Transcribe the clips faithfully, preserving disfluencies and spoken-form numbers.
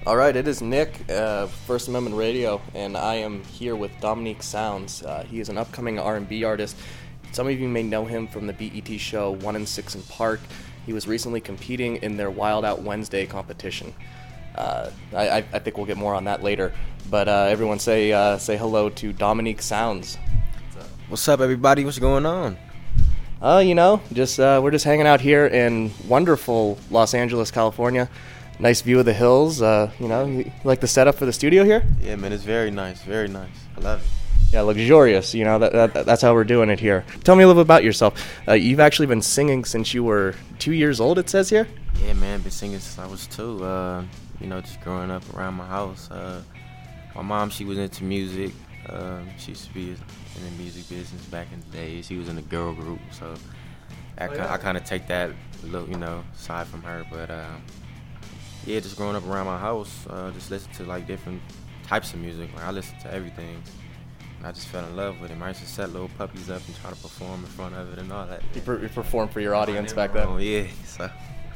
All right, it is Nick, uh, First Amendment Radio, and I am here with Dominique Sounds. Uh, he is an upcoming R and B artist. Some of you may know him from the B E T show One and Six in Park. He was recently competing in their Wild Out Wednesday competition. Uh, I, I think we'll get more on that later. But uh, everyone say uh, say hello to Dominique Sounds. What's up, everybody? What's going on? Uh, you know, just uh, we're just hanging out here in wonderful Los Angeles, California. Nice view of the hills. Uh, you know, you like the setup for the studio here? Yeah, man, it's very nice, very nice. I love it. Yeah, luxurious. You know, that, that that's how we're doing it here. Tell me a little bit about yourself. Uh, you've actually been singing since you were two years old, it says here? Yeah, man, been singing since I was two. Uh, you know, just growing up around my house. Uh, my mom, she was into music. Um, she used to be in the music business back in the day. She was in a girl group, so I, oh, yeah. I kind of take that little, you know, side from her. But uh, yeah, just growing up around my house, uh, just listen to like different types of music. Like I listen to everything. And I just fell in love with it. I used to set little puppies up and try to perform in front of it and all that. You, per- you performed for your audience back then? Oh yeah. So.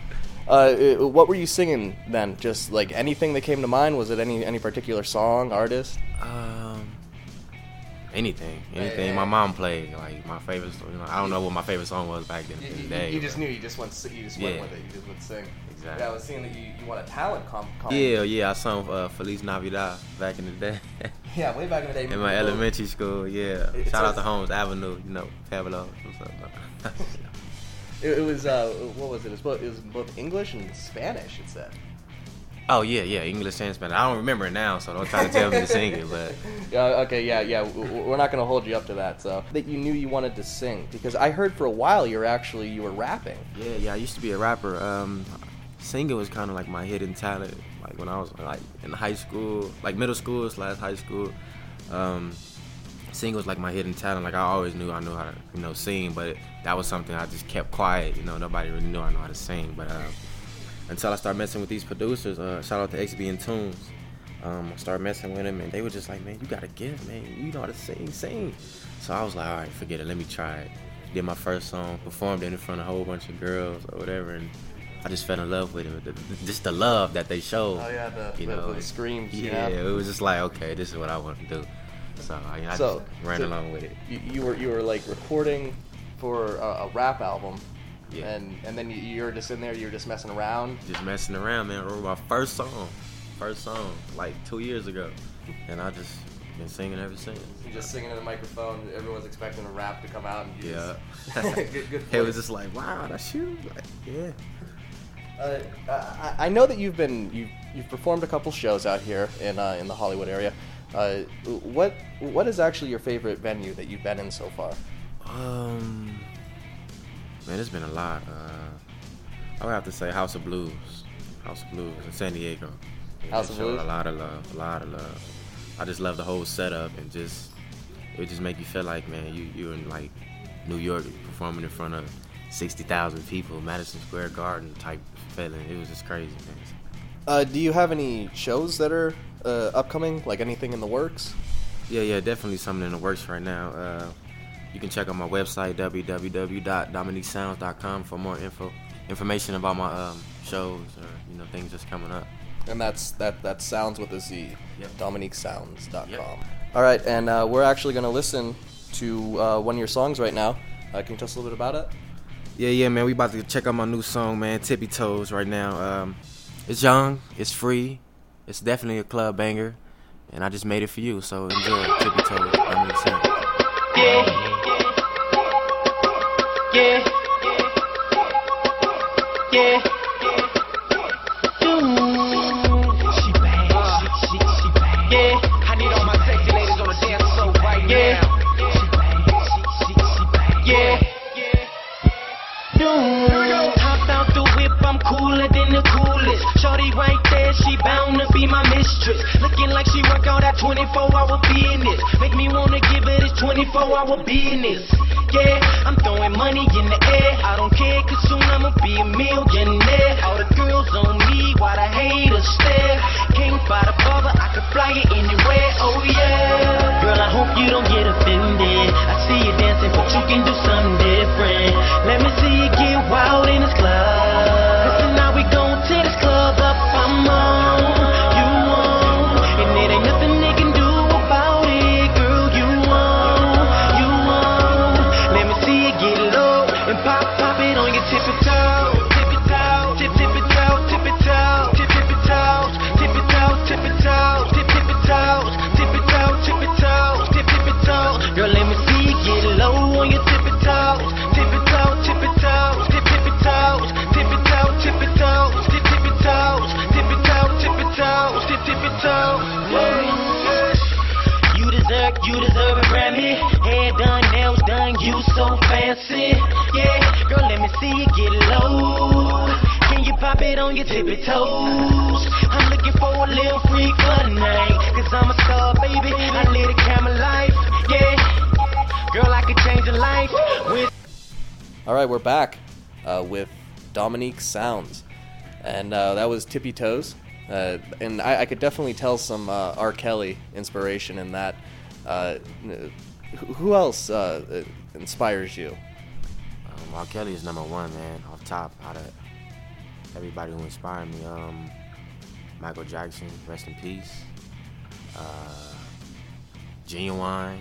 Uh, what were you singing then? Just like anything that came to mind? Was it any any particular song, artist? Um, anything, anything. My mom played like my favorite. You know, I don't know what my favorite song was back then. You, in the you, day, you just knew. You just went. You just went yeah. with it. You just would sing. Exactly. Yeah, I was seeing that you, you won a talent comp. comp. Yeah, yeah. I sung uh, Feliz Navidad back in the day. Yeah, way back in the day. In my elementary school. Yeah. It, Shout it out to Holmes Avenue. You know, Pablo. What's up? It, it was, uh, what was it? It was, both, it was both English and Spanish, it said. Oh, yeah, yeah, English and Spanish. I don't remember it now, so don't try to tell me to sing it, but... Yeah, okay, yeah, yeah, we're not going to hold you up to that, so... That you knew you wanted to sing, because I heard for a while you were actually, you were rapping. Yeah, yeah, I used to be a rapper. Um, singing was kind of like my hidden talent, like when I was, like, in high school, like middle school slash high school. Um... Singing was like my hidden talent. Like I always knew I knew how to, you know, sing, but it, that was something I just kept quiet. You know, nobody really knew I know how to sing. But uh, until I started messing with these producers, uh, shout out to X B and Tunes. Um, I started messing with them, and they were just like, "Man, you got a gift, man. You know how to sing, sing." So I was like, "All right, forget it. Let me try it." Did my first song, performed it in front of a whole bunch of girls or whatever, and I just fell in love with it. The, the, just the love that they showed. Oh yeah, the, you the, know, the screams. Yeah, yeah, it was just like, okay, this is what I want to do. So I, I so, just ran so along with it. You, you were you were like recording for a, a rap album, yeah. and and then you, you were just in there. You were just messing around. Just messing around, man. I wrote my first song, first song, like two years ago, and I just been singing ever since. You're just singing in the microphone. Everyone's expecting a rap to come out. And you yeah. Just, good, good it was just like, wow, that's you. Like, yeah. Uh, I, I know that you've been you've you've performed a couple shows out here in uh, in the Hollywood area. Uh, what what is actually your favorite venue that you've been in so far? Um, man, there's been a lot. Uh, I would have to say House of Blues, House of Blues in San Diego. Yeah, House of Blues. A lot of love, a lot of love. I just love the whole setup and just it would just make you feel like, man, you you're in like New York performing in front of sixty thousand people, Madison Square Garden type feeling. It was just crazy, man. Uh, do you have any shows that are uh, upcoming, like anything in the works? Yeah, yeah, definitely something in the works right now. Uh, you can check out my website, w w w dot dominique sounds dot com, for more info, information about my um, shows or you know things just coming up. And that's that. That sounds with a Z. Yep. dominique sounds dot com. Yep. All right, and uh, we're actually going to listen to uh, one of your songs right now. Uh, can you tell us a little bit about it? Yeah, yeah, man. We about to check out my new song, man, Tippy Toes, right now. Um, It's young, it's free, it's definitely a club banger, and I just made it for you, so enjoy it. Tippy Toes, Dominique Sounds. Yeah, yeah, yeah, Ooh, she bad, she, she, she bad. Yeah, I need all my sexy ladies on the dance floor right yeah. now. She bad, she, she, she bad. Yeah, yeah. Hopped out the whip, I'm cooler than the coolest. Shorty right there, she bound to be my mistress. Looking like she work out that twenty-four hour business. Make me wanna give her this twenty-four hour business. Yeah, I'm throwing money in the air. I don't care, cause soon I'ma be a millionaire. All the girls on me, why the haters stare? Can't buy the bubble, I could fly it anywhere. Oh yeah. Girl, I hope you don't get offended. I see you dancing, but you can do something different. Let me see you get wild in this club. Cause tonight we gon' tear this club up, I'm on. You dancing. Yeah, girl, let me see you get low. Can you pop it on your tippy toes? I'm looking for a little freak for tonight, cause I'm a star, baby. I live the camera life. Yeah, girl, I could change a life with. All right, we're back uh, with Dominique Sounds, and uh, that was Tippy Toes, uh, and I, I could definitely tell some uh, R. Kelly inspiration in that. Uh, who else uh, inspires you? Um, R. Kelly is number one, man, off top out of everybody who inspired me. Um, Michael Jackson, rest in peace. Uh, Genuine,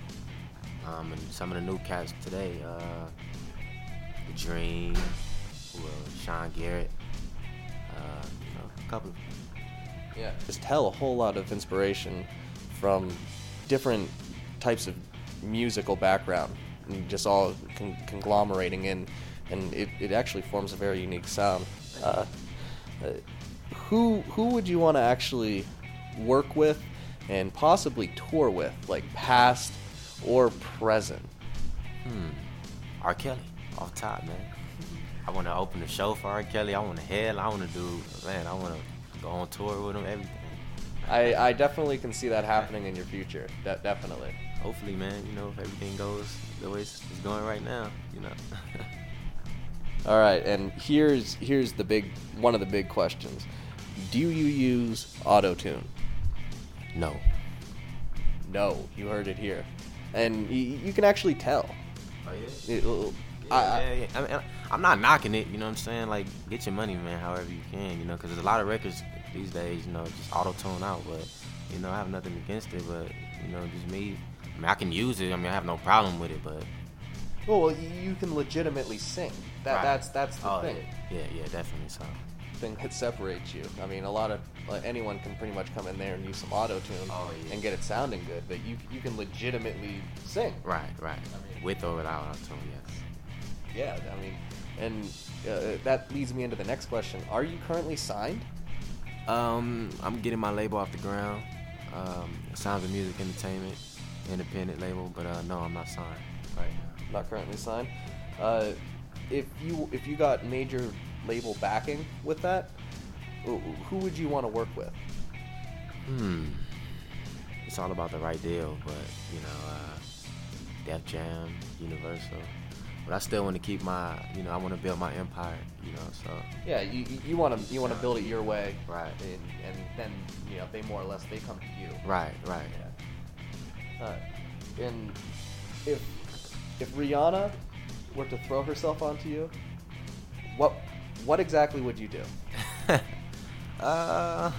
um, and some of the new cats today. Uh, The Dream, who, uh, Sean Garrett, uh, you know, a couple of them. Yeah, just tell a whole lot of inspiration from different types of musical background, and just all con- conglomerating in, and it, it actually forms a very unique sound. Uh, uh, who who would you want to actually work with and possibly tour with, like past or present? Hmm, R. Kelly. Off top, man. I want to open a show for R. Kelly. I want to head. I want to do, man, I want to go on tour with him, everything. I, I definitely can see that happening in your future. De- definitely. Hopefully, man, you know, if everything goes the way it's, it's going right now, you know. All right, and here's here's the big one of the big questions. Do you use auto-tune? No. No, you heard it here. And y- you can actually tell. Oh, yeah? It, Yeah, I, yeah, yeah. I mean, I'm not knocking it, you know what I'm saying? Like, get your money, man, however you can, you know, because there's a lot of records these days, you know, just auto-tune out, but, you know, I have nothing against it, but, you know, just me, I mean, I can use it, I mean, I have no problem with it, but. well, you can legitimately sing. That Right. That's that's the oh, thing. Yeah, yeah, yeah, definitely so. Thing that separates you. I mean, a lot of like, anyone can pretty much come in there and use some auto-tune Oh, yeah. and get it sounding good, but you you can legitimately sing. Right, right. I mean- With or without auto-tune, yes. Yeah, I mean, and uh, that leads me into the next question. Are you currently signed? Um, I'm getting my label off the ground. Um, Sounds of Music Entertainment, independent label, but uh, no, I'm not signed right now. Not currently signed. Uh, if you if you got major label backing with that, who who would you want to work with? Hmm. It's all about the right deal, but you know, uh, Def Jam, Universal. But I still want to keep my, you know, I want to build my empire, you know. So Yeah, you you want to you want to build it your way, Right. And, and then you know they more or less they come to you. right, right. Yeah. Uh, and if if Rihanna were to throw herself onto you, what what exactly would you do? uh,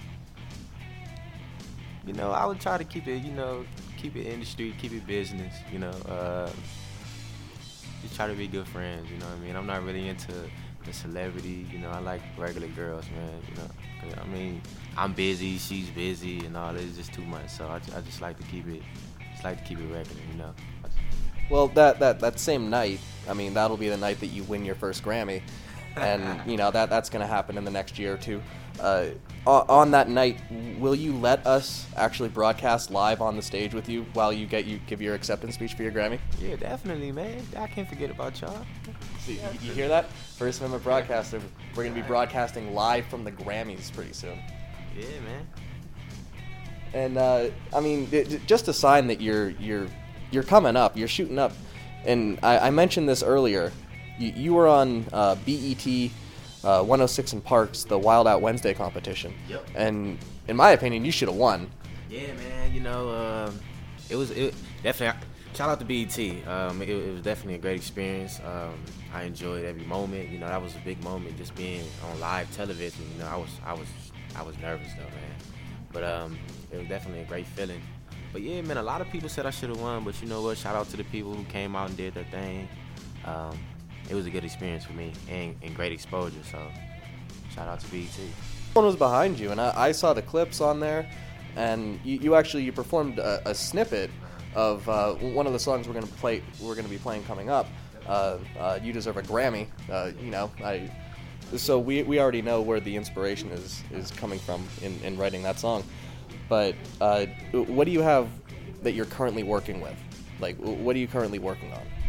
you know, I would try to keep it, you know, keep it industry, keep it business, you know. Uh, just try to be good friends, you know what I mean? I'm not really into the celebrity, you know. I like regular girls, man, you know. 'Cause, I mean, I'm busy, she's busy, and all. It's just too much. So I, I just like to keep it, just like to keep it regular, you know. Well, that, that, that same night, I mean, that'll be the night that you win your first Grammy. And, you know, that that's going to happen in the next year or two. Uh, on that night, will you let us actually broadcast live on the stage with you while you get you give your acceptance speech for your Grammy? Yeah, definitely, man. I can't forget about y'all. So you, you hear that? First Amendment broadcaster. We're going to be broadcasting live from the Grammys pretty soon. Yeah, man. And, uh, I mean, it, just a sign that you're you're you're coming up, you're shooting up. And I, I mentioned this earlier. You, you were on uh, B E T uh, one oh six in Parks, the Wild Out Wednesday competition. Yep. And in my opinion, you should have won. Yeah, man. You know, uh, it was it definitely. Shout out to B E T. Um, it, it was definitely a great experience. Um, I enjoyed every moment. You know, that was a big moment, just being on live television. You know, I was I was I was nervous though, man. But um, it was definitely a great feeling. But yeah, man, a lot of people said I should have won. But you know what? Shout out to the people who came out and did their thing. Um, it was a good experience for me and, and great exposure. So shout out to B E T. One was behind you, and I, I saw the clips on there, and you, you actually you performed a, a snippet of uh, one of the songs we're gonna play. We're gonna be playing coming up. Uh, uh, you deserve a Grammy. Uh, you know, I. So we we already know where the inspiration is is coming from in, in writing that song. But uh, what do you have that you're currently working with? Like, what are you currently working on?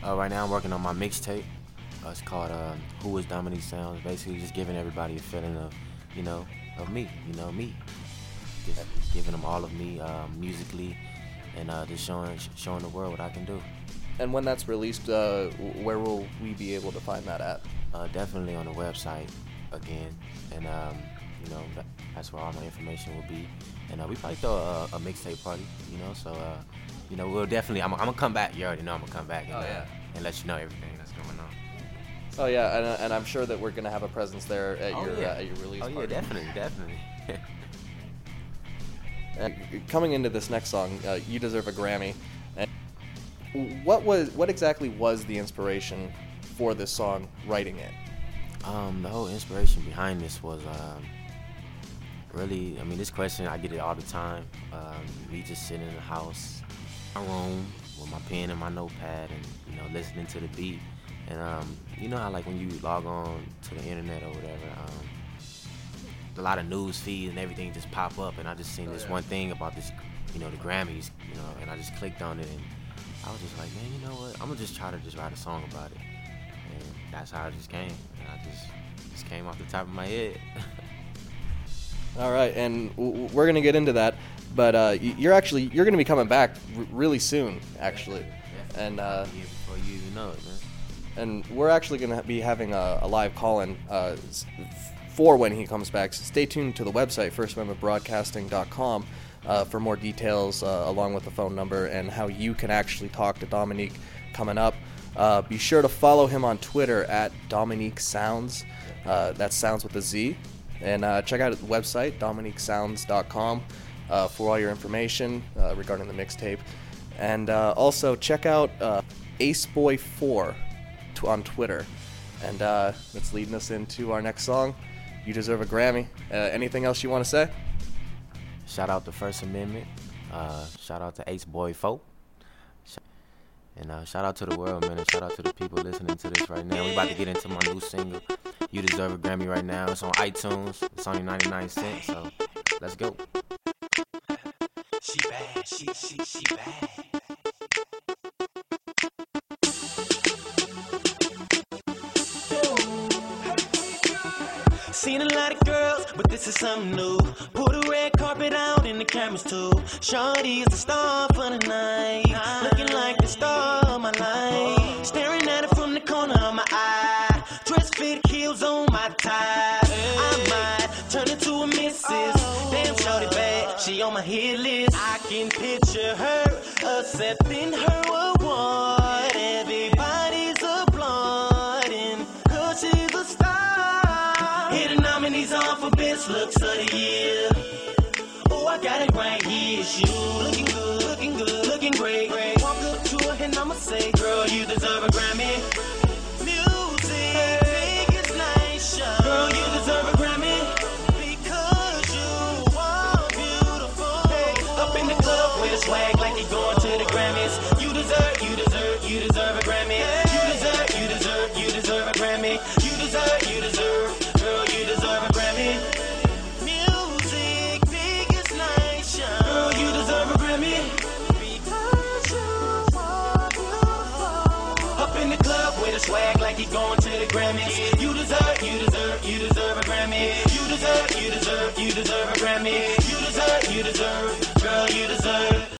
Uh, right now I'm working on my mixtape. Uh, it's called uh, Who is Dominique Sounds. Basically just giving everybody a feeling of, you know, of me, you know, me. Just giving them all of me uh, musically and uh, just showing showing the world what I can do. And when that's released, uh, where will we be able to find that at? Uh, definitely on the website again. And, um, you know, that, that's where all my information will be. And uh, we probably throw a, a mixtape party, you know, so, uh, you know, we'll definitely, I'm, I'm going to come back. You already know I'm going to come back and, oh, yeah. uh, and let you know everything that's going on. Oh yeah, and, and I'm sure that we're gonna have a presence there at Oh, your yeah. uh, at your release Oh, party. yeah, definitely, definitely. And coming into this next song, uh, "You Deserve a Grammy," and what was what exactly was the inspiration for this song, writing it? Um, the whole inspiration behind this was um, really, I mean, this question, I get it all the time. Um, me just sitting in the house, my room, with my pen and my notepad and, you know, listening to the beat. And, um, you know how, like, when you log on to the internet or whatever, um, a lot of news feeds and everything just pop up, and I just seen Oh, this yeah. one thing about this, you know, the Grammys, you know, and I just clicked on it, and I was just like, man, you know what, I'm gonna just try to just write a song about it. And that's how it just came, and I just, just came off the top of my head. All right, and w- w- we're gonna get into that, but uh, y- you're actually you're gonna be coming back r- really soon, actually, and uh, Yeah, before you even know it, man. and we're actually gonna be having a, a live call-in uh, s- for when he comes back. So stay tuned to the website first amendment broadcasting dot com uh, for more details, uh, along with the phone number and how you can actually talk to Dominique coming up. Uh, be sure to follow him on Twitter at Dominique Sounds. Uh, that sounds with a Z. And uh, check out the website, dominique sounds dot com, uh, for all your information uh, regarding the mixtape. And uh, also check out uh, Aceboy four t- on Twitter. And uh, that's leading us into our next song, You Deserve a Grammy. Uh, anything else you want to say? Shout out to First Amendment. Uh, shout out to Ace Boy Folk. And uh, shout out to the world, man. And shout out to the people listening to this right now. We about to get into my new single, You Deserve a Grammy, right now. It's on iTunes. It's only ninety-nine cents, so let's go. She bad, she, she, she bad. Seen a lot of girls, but this is something new. Put a red carpet out and the cameras too. Shawty is the star for the night, looking like the star of my life. Staring at her from the corner of my eye. Dress fit, heels on my tie. I might turn into a missus. Damn, shawty bad, she on my hit list. I can picture her accepting her award. Everybody's applauding, cause she's a star. Here the nominees are for best looks of the year. Oh, I got it right here. It's you. Looking good, looking good, looking great. Walk up to her and I'ma say, girl, you deserve a Grammy. Music, biggest night show. Girl, you deserve a Grammy. Because you are beautiful. Hey, up in the club with a swag like you're going to the Grammys. You deserve, you deserve, you deserve a Grammy. You deserve, you deserve, you deserve a Grammy. You deserve, you deserve. Girl, you deserve a Grammy. Music, biggest night show. Girl, you deserve a Grammy. Because you are beautiful. Up in the club with a swag like you're going to the Grammys. You deserve, you deserve, you deserve a Grammy. You deserve, you deserve, you deserve a Grammy. You deserve, you deserve. Girl, you deserve.